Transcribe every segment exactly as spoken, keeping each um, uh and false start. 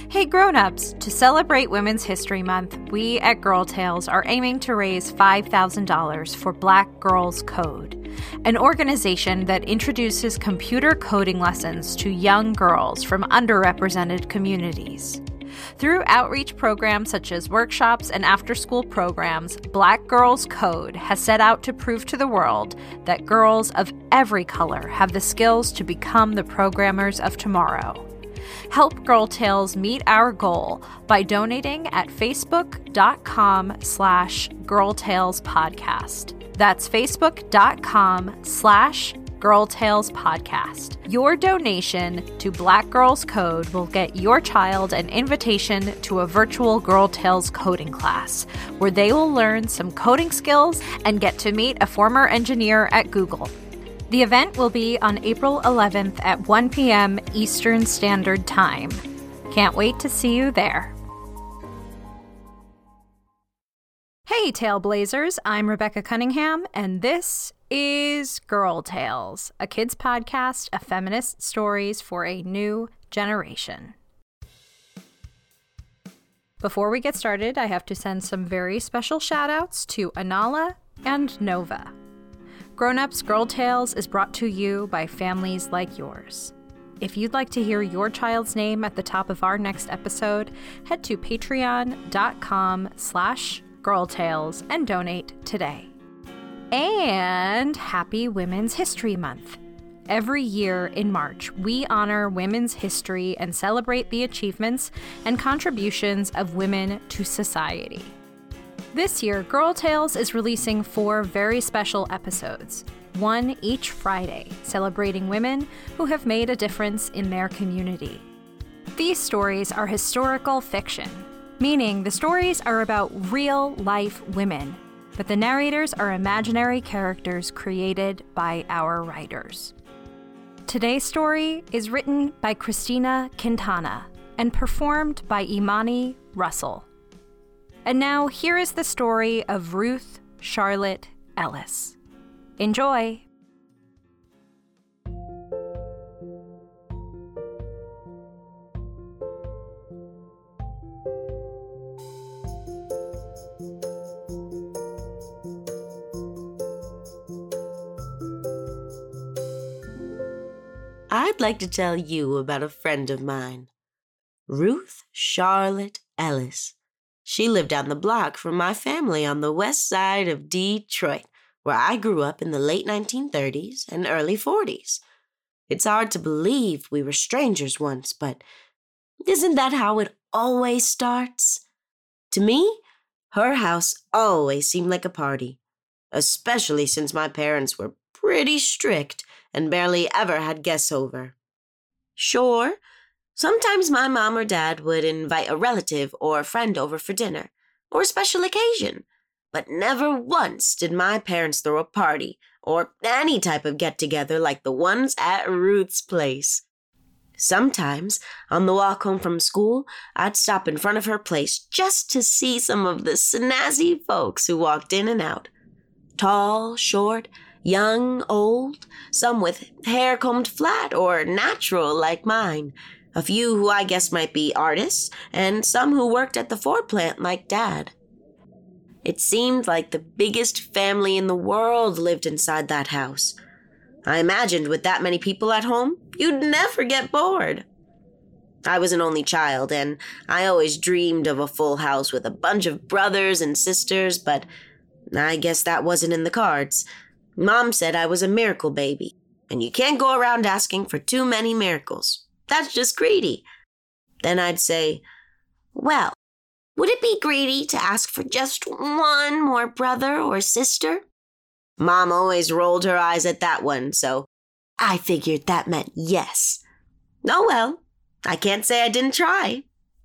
Hey grown-ups, to celebrate Women's History Month, we at Girl Tales are aiming to raise five thousand dollars for Black Girls Code, an organization that introduces computer coding lessons to young girls from underrepresented communities. Through outreach programs such as workshops and after-school programs, Black Girls Code has set out to prove to the world that girls of every color have the skills to become the programmers of tomorrow. Help Girl Tales meet our goal by donating at facebook.com slash Girl Tales Podcast. That's facebook.com slash Girl Tales Podcast. Your donation to Black Girls Code will get your child an invitation to a virtual Girl Tales coding class, where they will learn some coding skills and get to meet a former engineer at Google. The event will be on April eleventh at one p.m. Eastern Standard Time. Can't wait to see you there. Hey, Tailblazers, I'm Rebecca Cunningham, and this is Girl Tales, a kids podcast of feminist stories for a new generation. Before we get started, I have to send some very special shout-outs to Anala and Nova. Grown-Ups Girl Tales is brought to you by families like yours. If you'd like to hear your child's name at the top of our next episode, head to patreon.com slash girltales and donate today. And happy Women's History Month. Every year in March, we honor women's history and celebrate the achievements and contributions of women to society. This year, Girl Tales is releasing four very special episodes, one each Friday, celebrating women who have made a difference in their community. These stories are historical fiction, meaning the stories are about real-life women, but the narrators are imaginary characters created by our writers. Today's story is written by Christina Quintana and performed by Imani Russell. And now, here is the story of Ruth Charlotte Ellis. Enjoy! I'd like to tell you about a friend of mine, Ruth Charlotte Ellis. She lived down the block from my family on the west side of Detroit, where I grew up in the late nineteen thirties and early forties. It's hard to believe we were strangers once, but isn't that how it always starts? To me, her house always seemed like a party, especially since my parents were pretty strict and barely ever had guests over. Sure, sometimes my mom or dad would invite a relative or a friend over for dinner, or a special occasion, but never once did my parents throw a party or any type of get-together like the ones at Ruth's place. Sometimes, on the walk home from school, I'd stop in front of her place just to see some of the snazzy folks who walked in and out. Tall, short, young, old, some with hair combed flat or natural like mine, a few who I guess might be artists, and some who worked at the Ford plant like Dad. It seemed like the biggest family in the world lived inside that house. I imagined with that many people at home, you'd never get bored. I was an only child, and I always dreamed of a full house with a bunch of brothers and sisters, but I guess that wasn't in the cards. Mom said I was a miracle baby, and you can't go around asking for too many miracles. That's just greedy. Then I'd say, well, would it be greedy to ask for just one more brother or sister? Mom always rolled her eyes at that one, so I figured that meant yes. Oh well, I can't say I didn't try.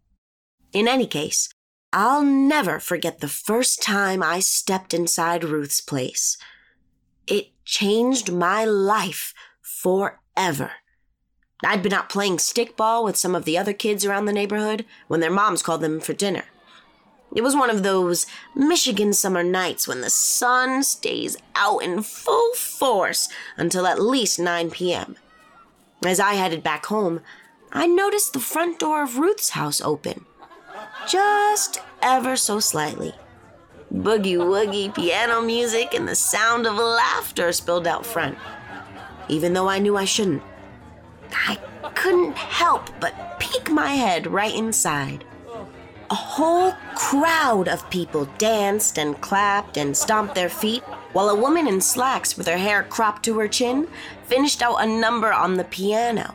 In any case, I'll never forget the first time I stepped inside Ruth's place. It changed my life forever. I'd been out playing stickball with some of the other kids around the neighborhood when their moms called them for dinner. It was one of those Michigan summer nights when the sun stays out in full force until at least nine p.m. As I headed back home, I noticed the front door of Ruth's house open, just ever so slightly. Boogie-woogie piano music and the sound of laughter spilled out front, even though I knew I shouldn't. I couldn't help but peek my head right inside. A whole crowd of people danced and clapped and stomped their feet, while a woman in slacks with her hair cropped to her chin finished out a number on the piano.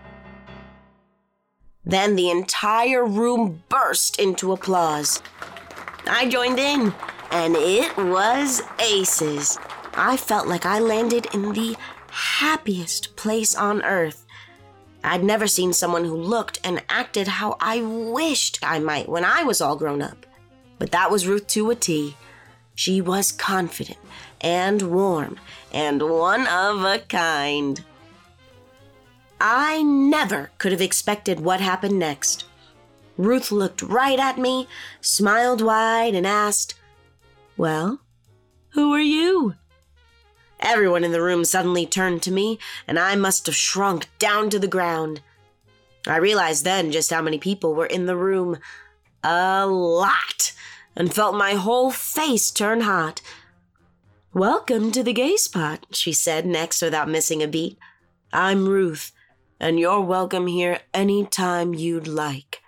Then the entire room burst into applause. I joined in, and it was aces. I felt like I landed in the happiest place on earth. I'd never seen someone who looked and acted how I wished I might when I was all grown up. But that was Ruth to a T. She was confident and warm and one of a kind. I never could have expected what happened next. Ruth looked right at me, smiled wide, and asked, "Well, who are you?" Everyone in the room suddenly turned to me, and I must have shrunk down to the ground. I realized then just how many people were in the room. A lot, and felt my whole face turn hot. "Welcome to the gay spot," she said next without missing a beat. "I'm Ruth, and you're welcome here any time you'd like."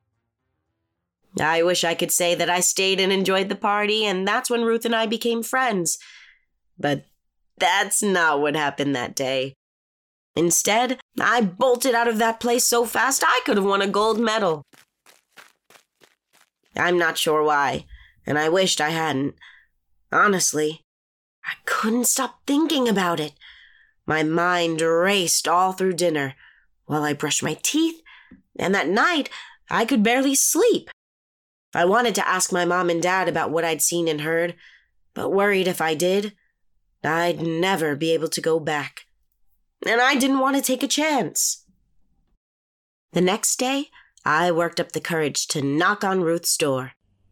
I wish I could say that I stayed and enjoyed the party, and that's when Ruth and I became friends. But that's not what happened that day. Instead, I bolted out of that place so fast I could have won a gold medal. I'm not sure why, and I wished I hadn't. Honestly, I couldn't stop thinking about it. My mind raced all through dinner, while I brushed my teeth, and that night I could barely sleep. I wanted to ask my mom and dad about what I'd seen and heard, but worried if I did, I'd never be able to go back. And I didn't want to take a chance. The next day, I worked up the courage to knock on Ruth's door.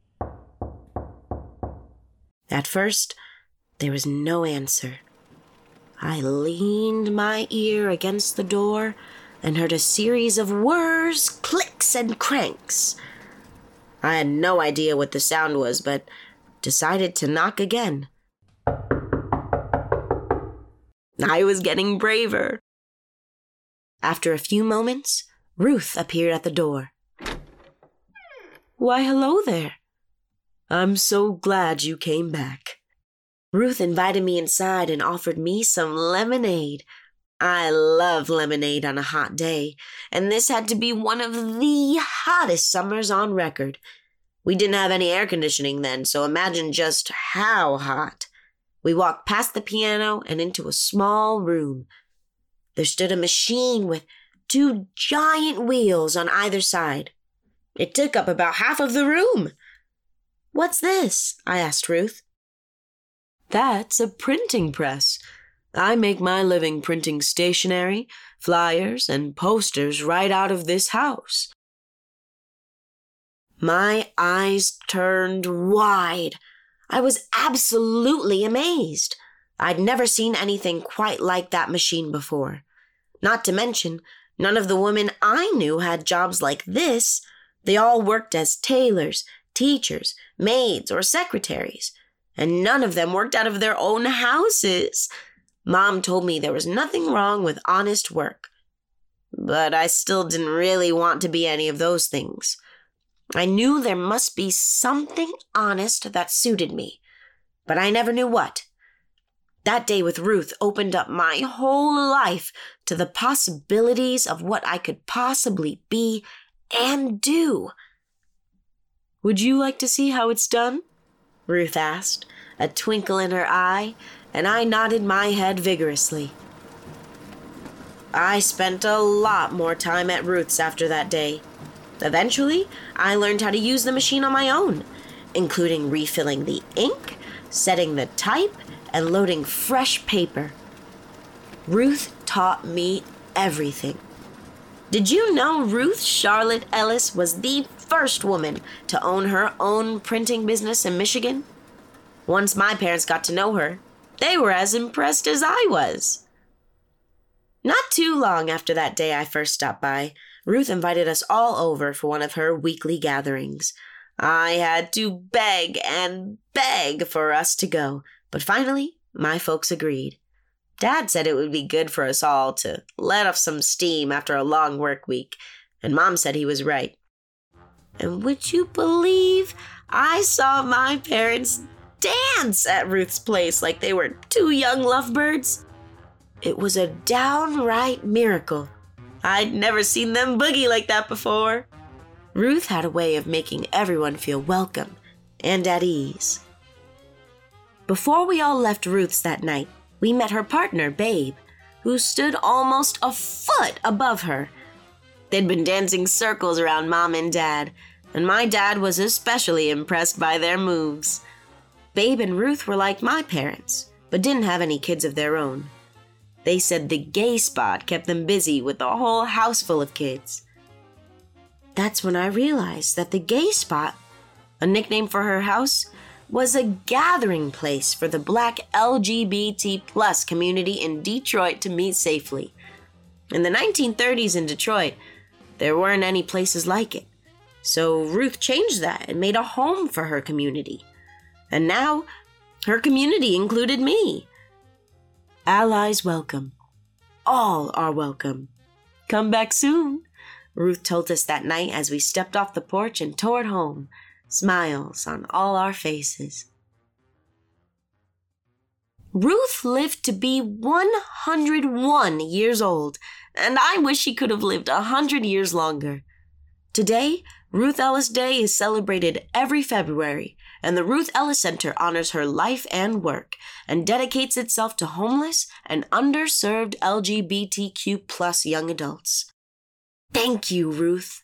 At first, there was no answer. I leaned my ear against the door and heard a series of whirs, clicks, and cranks. I had no idea what the sound was, but decided to knock again. I was getting braver. After a few moments, Ruth appeared at the door. "Why, hello there. I'm so glad you came back." Ruth invited me inside and offered me some lemonade. I love lemonade on a hot day, and this had to be one of the hottest summers on record. We didn't have any air conditioning then, so imagine just how hot. We walked past the piano and into a small room. There stood a machine with two giant wheels on either side. It took up about half of the room. "What's this?" I asked Ruth. "That's a printing press. I make my living printing stationery, flyers, and posters right out of this house." My eyes turned wide. I was absolutely amazed. I'd never seen anything quite like that machine before. Not to mention, none of the women I knew had jobs like this. They all worked as tailors, teachers, maids, or secretaries, and none of them worked out of their own houses. Mom told me there was nothing wrong with honest work, but I still didn't really want to be any of those things. I knew there must be something honest that suited me, but I never knew what. That day with Ruth opened up my whole life to the possibilities of what I could possibly be and do. "Would you like to see how it's done?" Ruth asked, a twinkle in her eye, and I nodded my head vigorously. I spent a lot more time at Ruth's after that day. Eventually, I learned how to use the machine on my own, including refilling the ink, setting the type, and loading fresh paper. Ruth taught me everything. Did you know Ruth Charlotte Ellis was the first woman to own her own printing business in Michigan? Once my parents got to know her, they were as impressed as I was. Not too long after that day I first stopped by, Ruth invited us all over for one of her weekly gatherings. I had to beg and beg for us to go, but finally, my folks agreed. Dad said it would be good for us all to let off some steam after a long work week, and Mom said he was right. And would you believe I saw my parents dance at Ruth's place like they were two young lovebirds? It was a downright miracle. I'd never seen them boogie like that before. Ruth had a way of making everyone feel welcome and at ease. Before we all left Ruth's that night, we met her partner, Babe, who stood almost a foot above her. They'd been dancing circles around Mom and Dad, and my dad was especially impressed by their moves. Babe and Ruth were like my parents, but didn't have any kids of their own. They said the gay spot kept them busy with a whole house full of kids. That's when I realized that the gay spot, a nickname for her house, was a gathering place for the Black L G B T plus community in Detroit to meet safely. In the nineteen thirties in Detroit, there weren't any places like it. So Ruth changed that and made a home for her community. And now, her community included me. Allies welcome. All are welcome. Come back soon, Ruth told us that night as we stepped off the porch and toward home, smiles on all our faces. Ruth lived to be one hundred one years old, and I wish she could have lived a hundred years longer. Today, Ruth Ellis Day is celebrated every February, and the Ruth Ellis Center honors her life and work and dedicates itself to homeless and underserved L G B T Q plus young adults. Thank you, Ruth.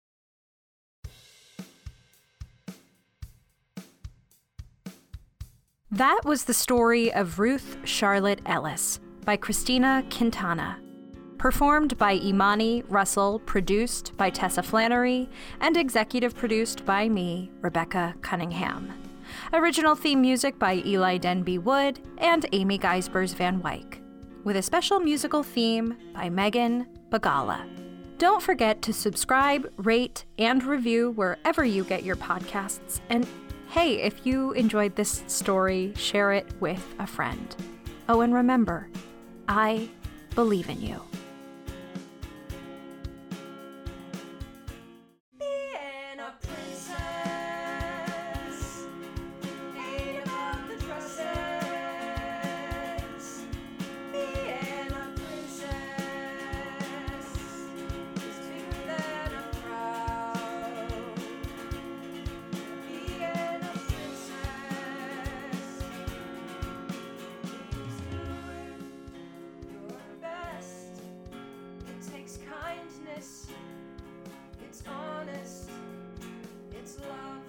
That was the story of Ruth Charlotte Ellis by Christina Quintana. Performed by Imani Russell, produced by Tessa Flannery, and executive produced by me, Rebecca Cunningham. Original theme music by Eli Denby Wood and Amy Geisbers Van Wyck, with a special musical theme by Megan Bagala. Don't forget to subscribe, rate, and review wherever you get your podcasts. And hey, if you enjoyed this story, share it with a friend. Oh, and remember, I believe in you. It's honest, it's love.